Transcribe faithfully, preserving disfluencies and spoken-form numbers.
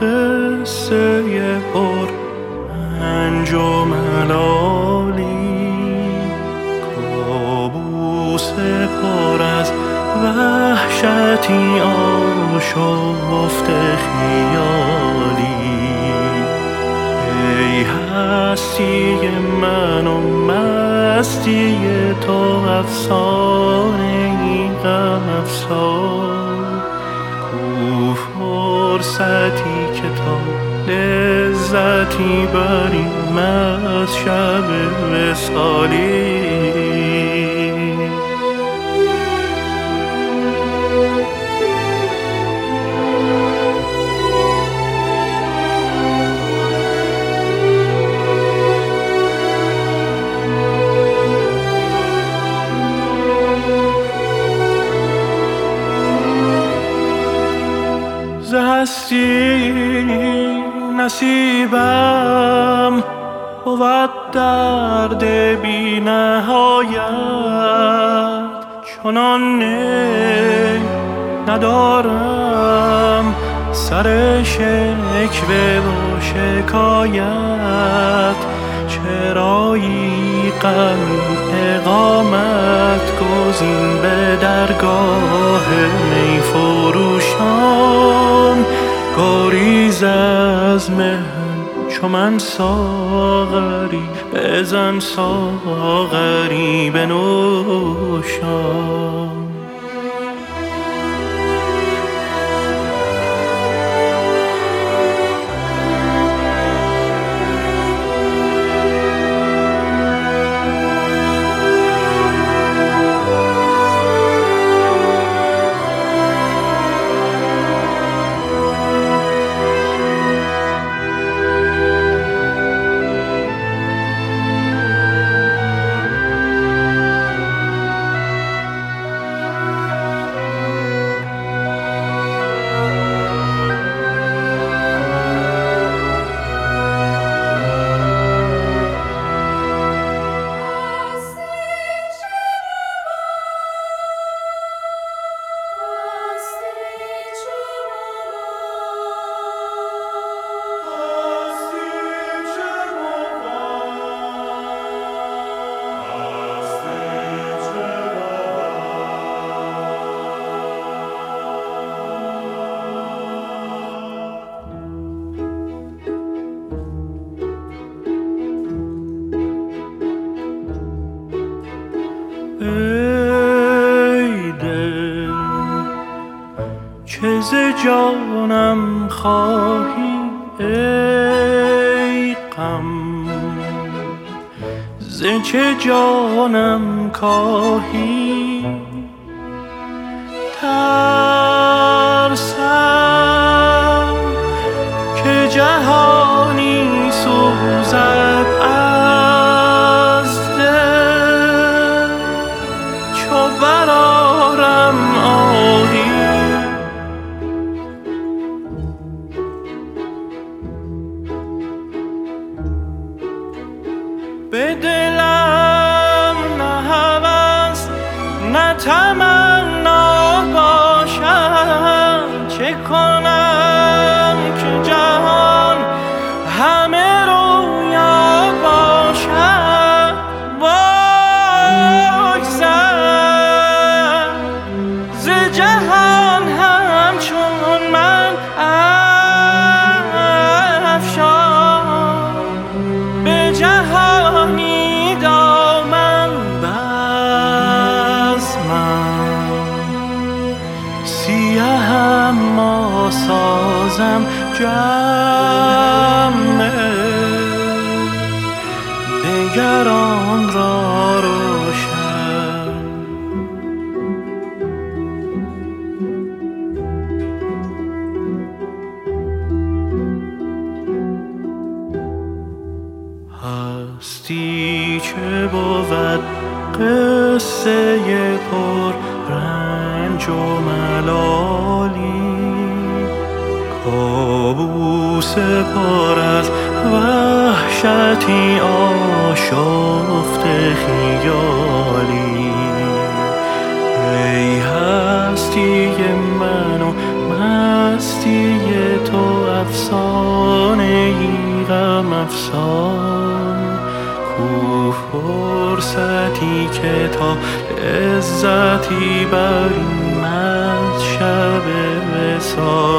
قصه پر رنج و ملالی، کابوس پر از وحشتی آشفته خیالی. ای هستی من و مستی تو، افسانه ای غم افسان، کو فرصتی که تا لذتی بریم از شب وصالی. ز هستی نصیبم بود درد بی نهایت، چنان نی ندارم سر شکوه و شکایت. چرایی غمی اقامت گزین به درگاه می فروشان، گریز از مهن چو من ساغری، بزن ساغری بنوشان. ای دل چه ز جانم خواهی، ای غم ز چه جانم کاهی. ترسم که جهانی سوزد از دل، چو برآرم آهی. به دلم نه هوس نه تمنا باشد، چه کنم که جهان همه رویا باشد. بگذر ز جهان همچون من افشان، به جهانی دامن بزمم. سیهم ما سازم جمع دگران را روشن. هستی چه بود قصه پر رنج و ملالی، کابوس پر از وحشتی آشفته خیالی. ای هستی من و مستی تو، افسانه افسانه ای غم افسان، کو فرصتی که تا لذتی بریم از شب وصال.